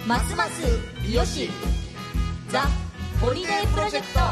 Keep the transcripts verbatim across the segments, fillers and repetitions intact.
ますます美容師ザ・ホリデープロジェクト。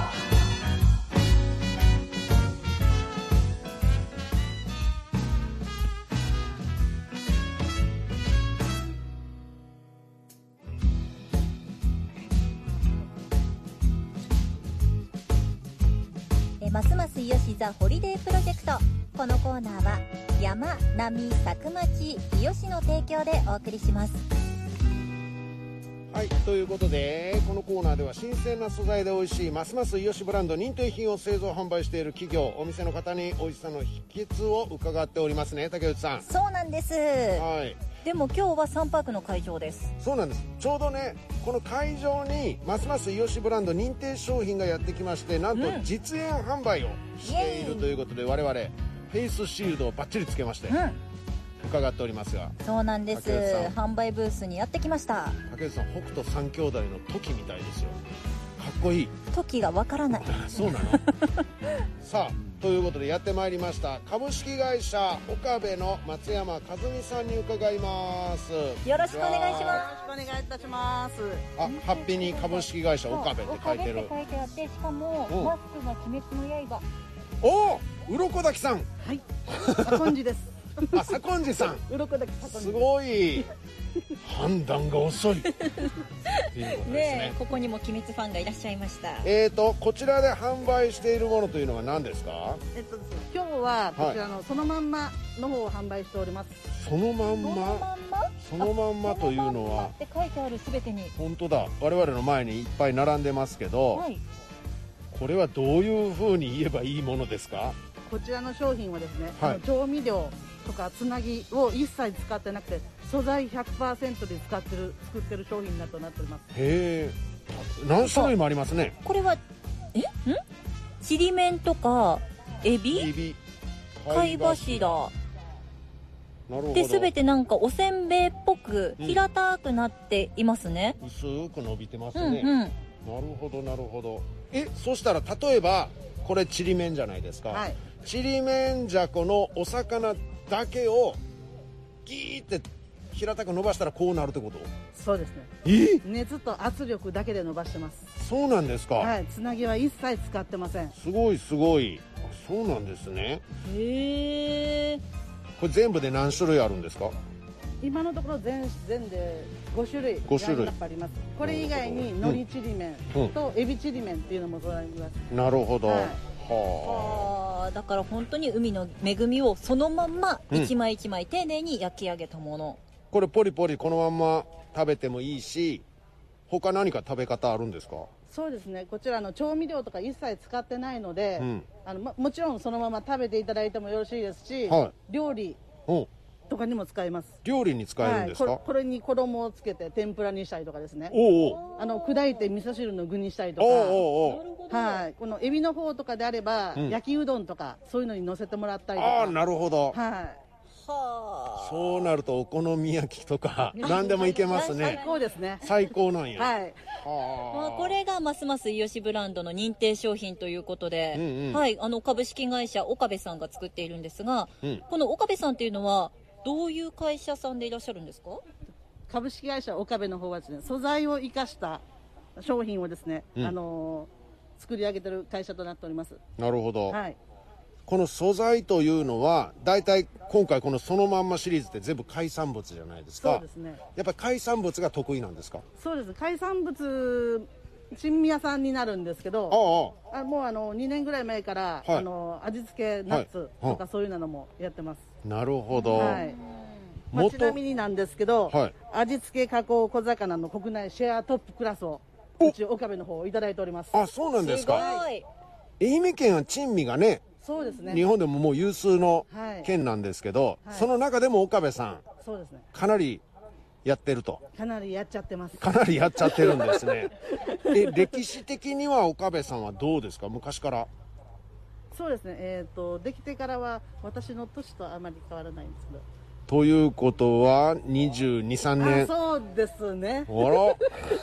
ますます美容師ザ・ホリデープロジェクト。このコーナーは山並佐久町美容師の提供でお送りします。 はい、ということでこのコーナーでは新鮮な素材で美味しいますます美容師ブランド認定品を製造販売している企業お店の方に美味しさの秘訣を伺っておりますね。竹内さん。 そうなんです、はい、でも今日はサンパークの会場です。 そうなんです。ちょうどねこの会場にますます美容師ブランド認定商品がやってきまして、なんと実演販売をしているということで、うん、我々フェイスシールドをバッチリつけまして、うん、伺っておりますが。 そうなんです。販売ブースにやってきました。 竹内さん、北斗三兄弟の時みたいですよ。かっこいい。 時がわからない。 そうなのさあということでやってまいりました株式会社岡部の松山和美さんに伺います。 よろしくお願いします。よろしくお願いいたします。 あ、ハッピーに株式会社岡部って書いてる。 岡部って書いてあって、しかもマスクが鬼滅の刃。 おお、鱗滝さん。 はい、左近次です。 あ、左近次さん。 鱗滝左近次。 すごい判断が遅いっていうことですね。 ねえ、ここにも鬼滅ファンがいらっしゃいました。 えーとこちらで販売しているものというのは何ですか？ えっとですね、今日はこちらのそのまんまの方を販売しております。 そのまんま、そのまんまというのはって書いてあるすべてに。 本当だ。我々の前にいっぱい並んでますけど、はい、これはどういうふうに言えばいいものですか？ こちらの商品はですね、 はい、 あの調味料とかつなぎを一切使ってなくて素材 ひゃくパーセント で使ってる作ってる商品だとなっております。 へえ、何種類もありますね。 これはえんちりめんとかエビ、 エビ、 貝柱で全てなんかおせんべいっぽく平たくなっていますね、 うん、薄く伸びてますね、 うんうん、 なるほどなるほど。え、そしたら例えばこれちりめんじゃないですか、はい、ちりめんじゃこのお魚だけをギーって平たく伸ばしたらこうなるってこと？ そうですね。 え？ 熱と圧力だけで伸ばしてます。 そうなんですか？ はい、つなぎは一切使ってません。 すごいすごい。そうなんですね。 へえ。 これ全部で何種類あるんですか？ 今のところ全全でご種類ご種類あります。これ以外に海苔ちりめんとエビちりめんっていうのもございます。 なるほど、はい、 はあ、だから本当に海の恵みをそのまんま一枚一枚丁寧に焼き上げたもの、うん、 これポリポリこのまんま食べてもいいし、他何か食べ方あるんですか？ そうですね、こちらの調味料とか一切使ってないので、うん、あの も, もちろんそのまま食べていただいてもよろしいですし、はい、料理とかにも使えます。 料理に使えるんですか？ はい、こ, これに衣をつけて天ぷらにしたりとかですね、 おうおう、 あの砕いて味噌汁の具にしたりとか、 おうおう、はい、このエビの方とかであれば、うん、焼きうどんとかそういうのに乗せてもらったりとか。 ああ、なるほど、 はい、 はあ、そうなるとお好み焼きとか何でもいけますね。 最高ですね。 最高なんや。 はい。 はあ、まあ、これがますますイヨシブランドの認定商品ということで、うんうん、はい、あの株式会社岡部さんが作っているんですが、うん、この岡部さんっていうのはどういう会社さんでいらっしゃるんですか？ 株式会社岡部の方はですね、素材を生かした商品をですね、うん、あのー、作り上げてる会社となっております。 なるほど。 はい。 この素材というのはだいたい今回このそのまんまシリーズって全部海産物じゃないですか。 そうですね。 やっぱり海産物が得意なんですか？ そうです。海産物珍味屋さんになるんですけど、ああ、あもうあのにねんぐらい前から、はい、あの味付けナッツとかそういうのもやってます。 なるほど。 はい。まあ、ちなみになんですけど、はい、味付け加工小魚の国内シェアトップクラスをうち岡部の方をいただいております。 あ、そうなんですか。 すごい。 愛媛県は珍味がね、 そうですね、 日本でももう有数の県なんですけど、はい、その中でも岡部さん、 そうですね、 かなりやってると。 かなりやっちゃってます。 かなりやっちゃってるんですね。で、歴史的には岡部さんはどうですか？昔から。 そうですね、えーと、できてからは私の年とあまり変わらないんですけど。 ということはにじゅうに、さんねん。 そうですね。 あら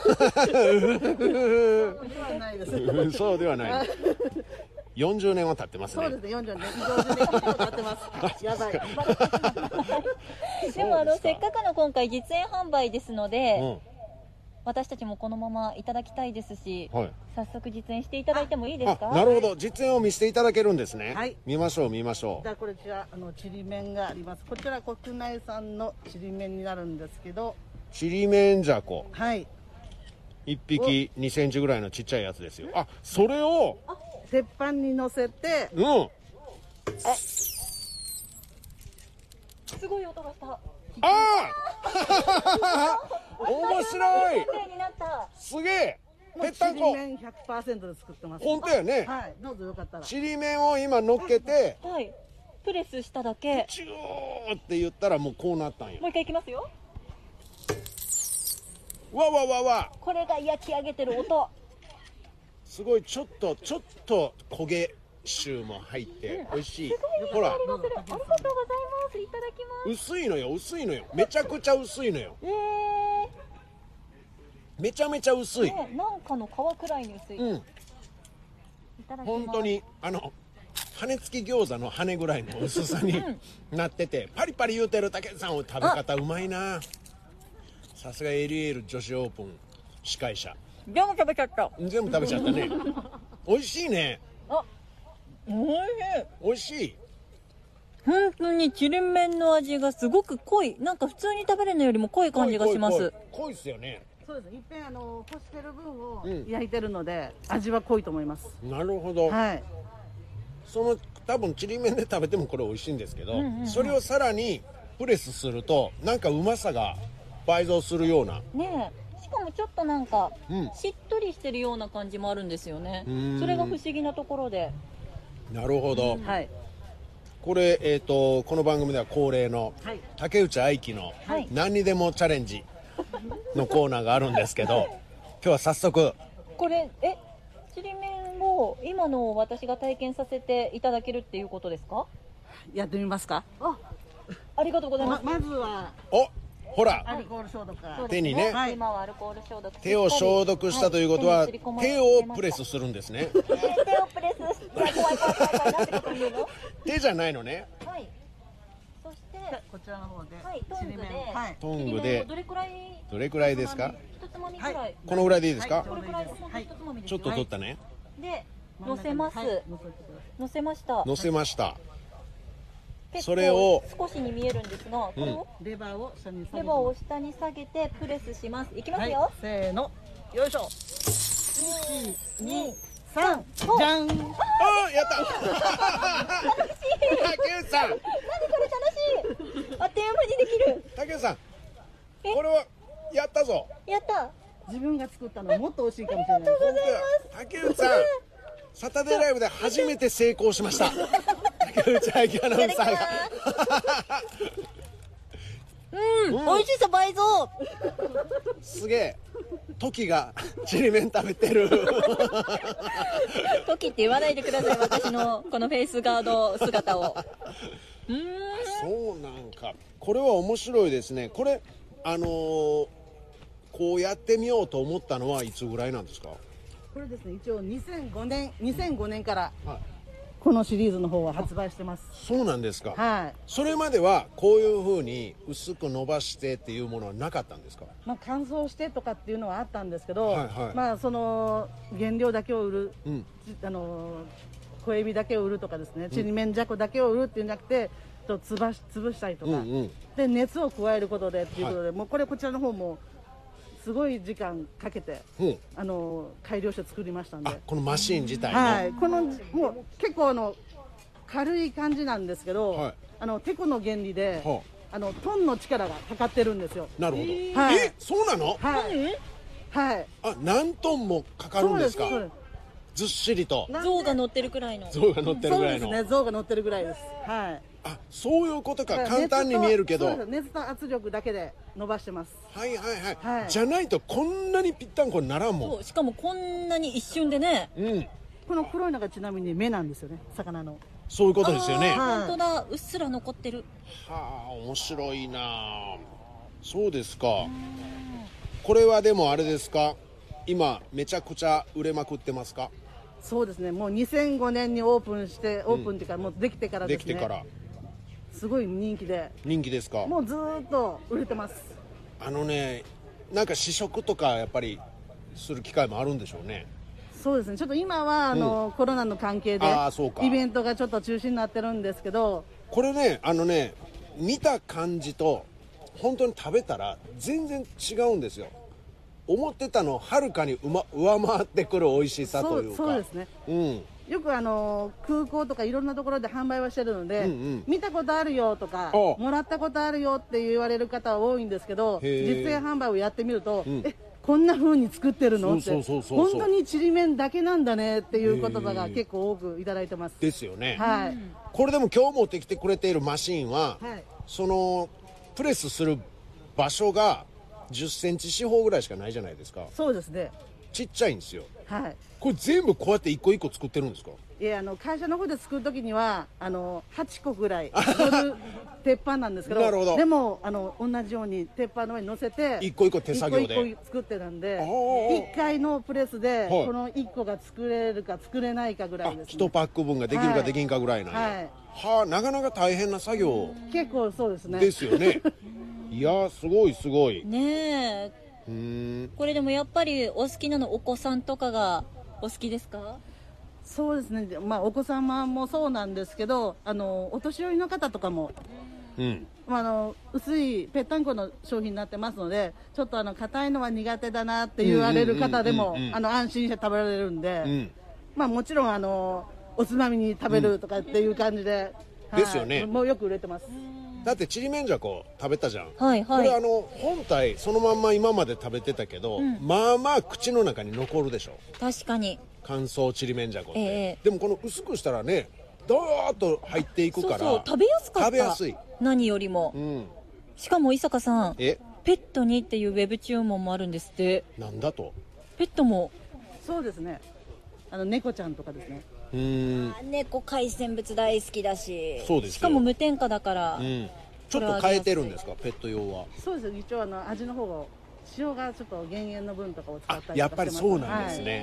そうではないです。 そうではない。よんじゅうねんは経ってますね。 そうですね、よんじゅうねん以上経ってます。やばい。 でもあのせっかくの今回実演販売ですので、 私たちもこのままいただきたいですし、 はい、 早速実演していただいてもいいですか？ なるほど、実演を見せていただけるんですね。 はい、 見ましょう見ましょう。 じゃあこれじゃあのちりめんがあります。こちら国内産のちりめんになるんですけど、 ちりめんじゃこ、 はい、 いっぴきにセンチぐらいのちっちゃいやつですよ。あ、それを鉄板に乗せて、 うん、あ、 すごい音がした。ああ面白い。すげえ。ぺったんこ。 ちりめん ひゃくパーセント で作ってます。 本当やね。 はい、どうぞよかったら。 ちりめんを今乗っけて、 はい、プレスしただけ。 チューって言ったらもうこうなったんよ。 もう一回いきますよ。 わわわわ。 これが焼き上げてる音。 すごい、ちょっとちょっと焦げ臭も入って美味しい。ほら。 ありがとうございます。いただきます。 薄いのよ、薄いのよ。めちゃくちゃ薄いのよ。 えー、 めちゃめちゃ薄い。 ね、なんかの皮くらいに薄い。 うん。 いただきます。 本当にあの羽付き餃子の羽ぐらいの薄さになってて、パリパリ言うてる竹内さんを食べ方うまいな。さすがエリエール女子オープン司会者。 全部食べちゃった。 全部食べちゃったね。美味しいね。 あ、おいしい。 美味しい。 本当にちりめんの味がすごく濃い。なんか普通に食べるのよりも濃い感じがします。 濃いっすよね。 そうです。いっぺんあの干してる分を焼いてるので、うん、味は濃いと思います。 なるほど。 はい。 その多分ちりめんで食べてもこれ美味しいんですけど、うんうんうん、それをさらにプレスするとなんかうまさが倍増するような。 ねえ。しかもちょっとなんか、うん、しっとりしてるような感じもあるんですよね。それが不思議なところで。 なるほど。 はい。 これ、えーと、この番組では恒例の竹内愛希の何にでもチャレンジのコーナーがあるんですけど、今日は早速これえちりめんを今の私が体験させていただけるっていうことですか？ やってみますか？ あ、ありがとうございます。 ま, まずはおほらアルコール消毒、ね、 手にね、 はい、今はアルコール消毒、 手を消毒したということは、はい、手をプレスするんですね。 手をプレスして怖い怖い怖い怖いなんてこと言うの？ 手じゃないのね。 はい。そしてこちらの方で、 はい、トングで、 はい、 トングでどれくらいどれくらいですか？ 一つまみくらい、はい、 このぐらいでいいですか？ これくらいです。はい、一つまみです。 ちょっと取ったね。 で乗せます。乗せました。 乗せました。それを少しに見えるんですが、これをレバーを下に下げて、 レバーを下に下げてプレスします。いきますよ。はい、 せーの、よいしょ。いち、に、さん、じゃん。 あー、やった。 楽しい。 竹内さん。 何これ楽しい。あっという間にできる。 竹内さん。これはやったぞ。 やった。 自分が作ったのもっと美味しいかもしれない。 ありがとうございます。 竹内さん。サタデーライブで初めて成功しました。竹内愛希アナウンサーが。 うん、うん、美味しさ倍増。 すげえ。トキがちりめん食べてる。 トキって言わないでください。私のこのフェイスガード姿を。 うん。そうなんか。これは面白いですね。これあのー、こうやってみようと思ったのはいつぐらいなんですか？ これですね、一応にせんごねんにせんごねんからこのシリーズの方は発売してます。 そうなんですか。 はい。 それまではこういう風に薄く伸ばしてっていうものはなかったんですか？ まあ乾燥してとかっていうのはあったんですけど、 はいはい、 まあその原料だけを売る、 うん、 あの小エビだけを売るとかですね、ちりめんじゃこだけを売るっていうんじゃなくて、とつばし潰したりとか、うんうん、で熱を加えることでっていうことで、はい、もうこれこちらの方もすごい時間かけて、うん、あの改良して作りましたんで。 このマシン自体の、 はい、このもう結構あの軽い感じなんですけど、はい、あのテコの原理で、はあ、あのトンの力がかかってるんですよ。 なるほど。えー、はい、 え、そうなの？ はい、はい。 あ、何トンもかかるんですか？そうです、ずっしりと象が乗ってるくらいの。 象が乗ってるぐらいの。 そうですね、象が乗ってるぐらいです。はい。 あ、そういうことか。簡単に見えるけど、 熱と圧力だけで伸ばしてます。 はいはいはい、はい、じゃないとこんなにぴったんこにならんもん。 そう、しかもこんなに一瞬でね、 うん、 この黒いのがちなみに目なんですよね、魚の。 そういうことですよね。 本当だ、うっすら残ってる。 はあ、面白いな。そうですか。これはでもあれですか、今めちゃくちゃ売れまくってますか？ そうですね、もうにせんごねんにオープンして、オープンっていうか、うん、もうできてからですね。 できてからすごい人気で。 人気ですか？ もうずっと売れてます。 あのね、 なんか試食とかやっぱりする機会もあるんでしょうね。 そうですね、ちょっと今はあの、うん、コロナの関係でイベントがちょっと中止になってるんですけど、 これね、あのね、見た感じと本当に食べたら全然違うんですよ。思ってたのをはるかにう、ま、上回ってくる美味しさというか。 そう、そうですね、うん、よくあの空港とかいろんなところで販売はしてるので、うんうん、見たことあるよとかもらったことあるよって言われる方は多いんですけど、実演販売をやってみると、うん、えこんな風に作ってるのって、本当にちりめんだけなんだねっていう言葉が結構多くいただいてます。 ですよね、 はい、 これでも今日持ってきてくれているマシンは、はい、そのプレスする場所がじゅっセンチ四方ぐらいしかないじゃないですか。 そうですね、 ちっちゃいんですよ。 はい、 これ全部こうやって一個一個作ってるんですか？ いや、あの会社の方で作るときにはあのはちこぐらい乗る鉄板なんですけど、 なるほど。 でもあの同じように鉄板の上に乗せて一個一個手作業で一個一個作ってたんで、いっかいのプレスでこのいっこが作れるか作れないかぐらいですね。 いちパック分ができるかできんかぐらいなんや、はいはあ、なかなか大変な作業結構そうですねですよねいやすごいすごいねえ。うーん、これでもやっぱりお好きなのお子さんとかがお好きですか？ そうですね、まあ、お子様もそうなんですけど、あのお年寄りの方とかも、うん、まあ、あの薄いぺったんこの商品になってますので、ちょっとあの硬いのは苦手だなって言われる方でも安心して食べられるんで、うん、まあ、もちろんあのおつまみに食べるとかっていう感じで、 うん、ですよね、 もうよく売れてます。 だってちりめんじゃこ食べたじゃん、 はいはい、 これあの本体そのまんま今まで食べてたけど、うん、まあまあ口の中に残るでしょ。 確かに乾燥ちりめんじゃこって、 えー、 でもこの薄くしたらねドーッと入っていくから、 そうそう食べやすかった。 食べやすい、 何よりも、うん、しかも伊坂さん、 えペットにっていうウェブ注文もあるんですって。 なんだと？ ペットもそうですね、あの猫ちゃんとかですね。 うーん、猫海鮮物大好きだし、 そうですよ、 しかも無添加だから、うん、 ちょっと変えてるんですかペット用は？ そうです、一応あの味の方を塩がちょっと減塩の分とかを使ったりとかしてます。 やっぱりそうなんですね、はい、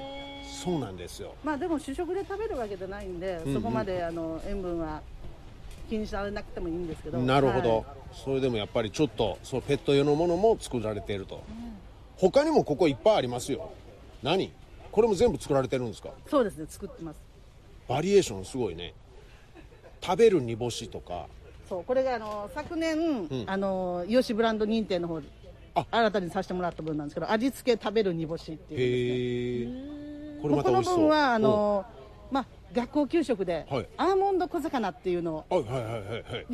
そうなんですよ。 まあでも主食で食べるわけじゃないんで、うんうん、そこまであの塩分は気にされなくてもいいんですけど。 なるほど、はい、それでもやっぱりちょっとそのペット用のものも作られていると、うん、他にもここいっぱいありますよ。何これも全部作られてるんですか？ そうですね、作ってます。 バリエーションすごいね。食べる煮干しとか、 そう、これがあの昨年、うん、あのイヨシブランド認定の方で新たにさせてもらった分なんですけど、味付け食べる煮干しっていうですね。へー、これまた美味しそう。この分はあの、まあ、学校給食で、はい、アーモンド小魚っていうのを、はいはいはいはい、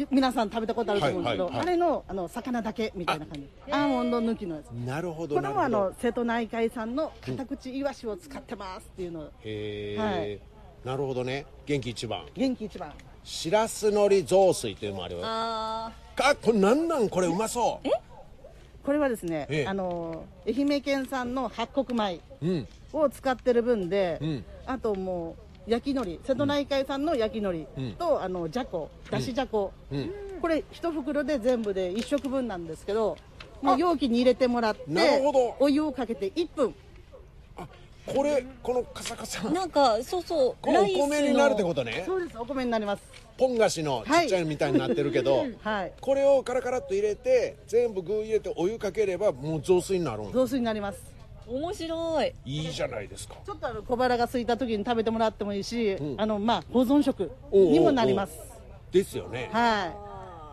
皆さん食べたことあると思うんですけど、はいはいはい、あれ の, あの魚だけみたいな感じ、アーモンド抜きのやつ。 なるほど。 これもあの瀬戸内海産のカタクチイワシを使ってますっていうのを、うん、 へー、はい、なるほどね。元気一番、 元気一番しらすのり雑炊っていうのもあるよ。ああ、これなんなんこれうまそう。 えこれはですね、ええ、あの愛媛県産の八穀米を使ってる分で、うん、あともう焼き海苔、瀬戸内海産の焼き海苔と、うん、あのじゃこ、だしじゃこ、うん、これ一袋で全部でいっ食分なんですけど、もう容器に入れてもらって、 なるほど、 お湯をかけていっぷん。 あ、これこのカサカサなんかそうそう、 このお米になるってことね。 そうです、お米になります。 ポン菓子のちっちゃいみたいになってるけど、はい、これをカラカラっと入れて全部具入れてお湯かければもう雑炊になるん。 雑炊になります。 面白い。 いいじゃないですか。 ちょっとあの小腹が空いた時に食べてもらってもいいし、うん、あのまあ保存食にもなります。 おうおうおうですよね。 はい。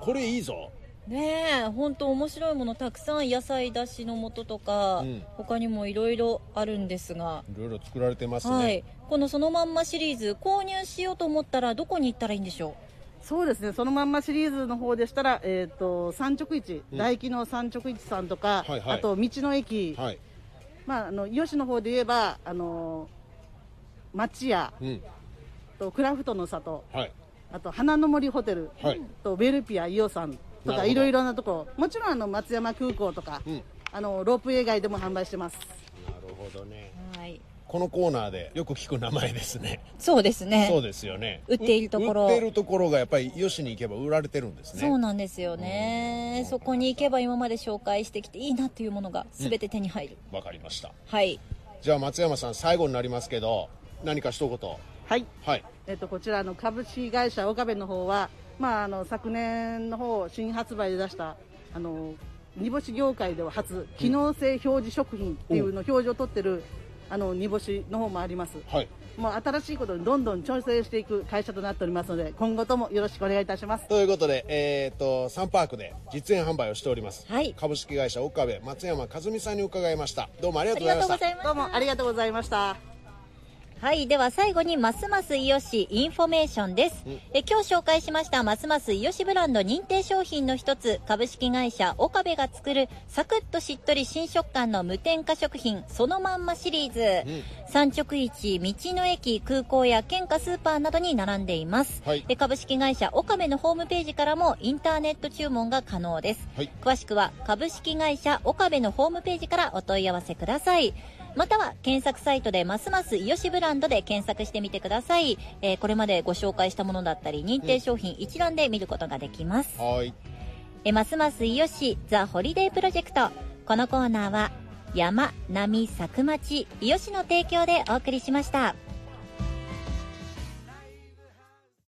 これいいぞ。 ねえ、本当面白いものたくさん、野菜だしの素とか、うん、他にもいろいろあるんですが、 いろいろ作られてますね。 はい、このそのまんまシリーズ購入しようと思ったらどこに行ったらいいんでしょう？そうですね、そのまんまシリーズの方でしたら、えー、と産直市、うん、大木の産直市さんとか、はいはい、あと道の駅、はい、まあ、あの伊予市の方で言えばあの町屋、うん、とクラフトの里、はい、あと花の森ホテル、はい、とベルピア伊予さんとかいろいろなところ、もちろんあの松山空港とか、うん、あのロープウェイ街でも販売してます。 なるほどね。 はい、 このコーナーでよく聞く名前ですね。 そうですね。 そうですよね。 売っているところ、 売っているところがやっぱり伊予市に行けば売られてるんですね。 そうなんですよね。そこに行けば今まで紹介してきていいなっていうものが全て手に入る。 わ、うん、かりました。 はい。 じゃあ松山さん、最後になりますけど何か一言。 はい、 はい、 えっと、こちらの株式会社岡部の方は、まあ、あの昨年の方新発売で出したあの煮干し業界では初機能性表示食品っていうの表示を取ってるあの煮干しの方もあります。 はい。 もう新しいことにどんどん調整していく会社となっておりますので、今後ともよろしくお願いいたします。 ということで、えー、とサンパークで実演販売をしております、 はい、 株式会社岡部松山和美さんに伺いました。どうもありがとうございました。 どうもありがとうございました。 はい。では最後に、ますますいよしインフォメーションです。え今日紹介しましたますますいよしブランド認定商品の一つ、株式会社岡部が作るサクッとしっとり新食感の無添加食品そのまんまシリーズ、うん、産直市、道の駅、空港や県下スーパーなどに並んでいます、はい、で株式会社岡部のホームページからもインターネット注文が可能です、はい、詳しくは株式会社岡部のホームページからお問い合わせください。または検索サイトでますますいよしブランドで検索してみてください、えー、これまでご紹介したものだったり認定商品一覧で見ることができます、うん、はいえますますいよしザ・ホリデープロジェクト。このコーナーは山、波、佐久町、いよしの提供でお送りしました。